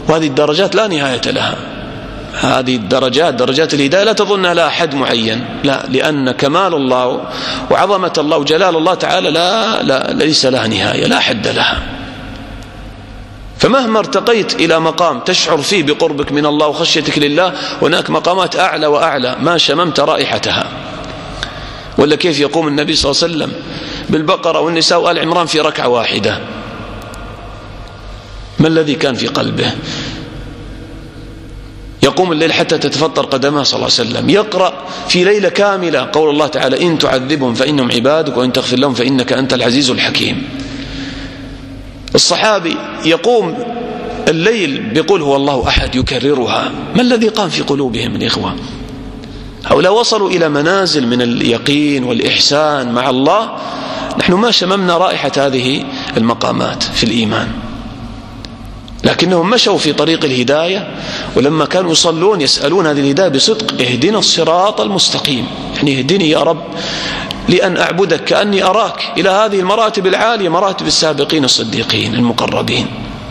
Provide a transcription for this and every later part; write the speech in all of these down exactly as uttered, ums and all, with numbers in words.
وهذه الدرجات لا نهاية لها. هذه الدرجات درجات الهداية لا تظن لها حد معين، لا، لأن كمال الله وعظمة الله وجلال الله تعالى لا, لا ليس لها نهاية، لا حد لها. فمهما ارتقيت إلى مقام تشعر فيه بقربك من الله وخشيتك لله، هناك مقامات أعلى وأعلى ما شممت رائحتها. ولا كيف يقوم النبي صلى الله عليه وسلم بالبقرة والنساء وآل عمران في ركعة واحدة؟ ما الذي كان في قلبه؟ يقوم الليل حتى تتفطر قدمه صلى الله عليه وسلم، يقرأ في ليلة كاملة قول الله تعالى: إن تعذبهم فإنهم عبادك وإن تغفر لهم فإنك أنت العزيز الحكيم. الصحابي يقوم الليل بيقول هو الله أحد يكررها. ما الذي قام في قلوبهم من إخوة؟ هؤلاء وصلوا إلى منازل من اليقين والإحسان مع الله، نحن ما شممنا رائحة هذه المقامات في الإيمان، لكنهم مشوا في طريق الهداية. ولما كانوا يصلون يسألون هذه الهداية بصدق: اهدنا الصراط المستقيم، يعني اهدني يا رب لأن أعبدك كأني أراك، إلى هذه المراتب العالية، مراتب السابقين الصديقين المقربين.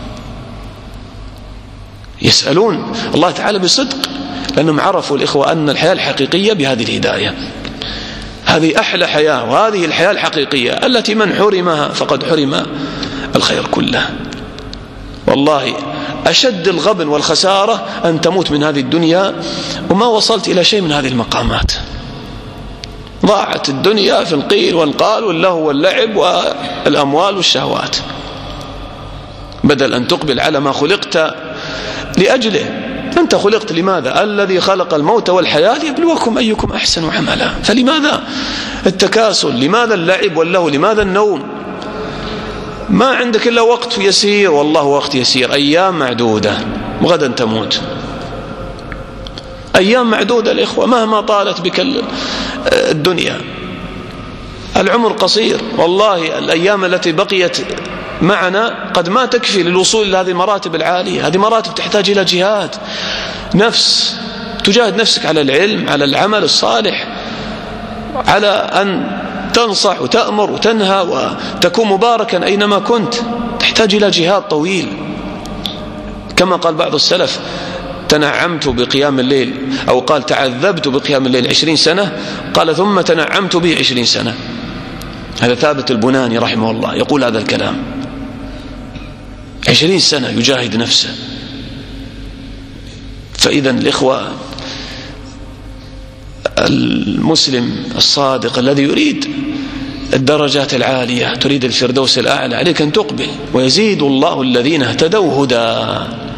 يسألون الله تعالى بصدق، لأنهم عرفوا الإخوة أن الحياة الحقيقية بهذه الهداية. هذه أحلى حياة، وهذه الحياة الحقيقية التي من حرمها فقد حرم الخير كله. والله أشد الغبن والخسارة أن تموت من هذه الدنيا وما وصلت إلى شيء من هذه المقامات. ضاعت الدنيا في القيل والقال واللهو واللعب والأموال والشهوات، بدل أن تقبل على ما خلقت لأجله. أنت خلقت لماذا؟ الذي خلق الموت والحياة ليبلوكم أيكم أحسن عملا. فلماذا التكاسل؟ لماذا اللعب واللهو؟ لماذا النوم؟ ما عندك إلا وقت يسير، والله وقت يسير، أيام معدودة وغدا تموت. أيام معدودة الإخوة، مهما طالت بك الدنيا. العمر قصير، والله الأيام التي بقيت معنا قد ما تكفي للوصول إلى هذه المراتب العالية. هذه مراتب تحتاج إلى جهاد نفس، تجاهد نفسك على العلم، على العمل الصالح، على أن تنصح وتأمر وتنهى وتكون مباركا أينما كنت. تحتاج إلى جهاد طويل. كما قال بعض السلف: تنعمت بقيام الليل، أو قال تعذبت بقيام الليل عشرين سنة، قال ثم تنعمت به عشرين سنة. هذا ثابت البناني رحمه الله يقول هذا الكلام. عشرين سنة يجاهد نفسه. فإذا الإخوة، المسلم الصادق الذي يريد الدرجات العالية، تريد الفردوس الأعلى، عليك أن تقبل. ويزيد الله الذين اهتدوا هدى.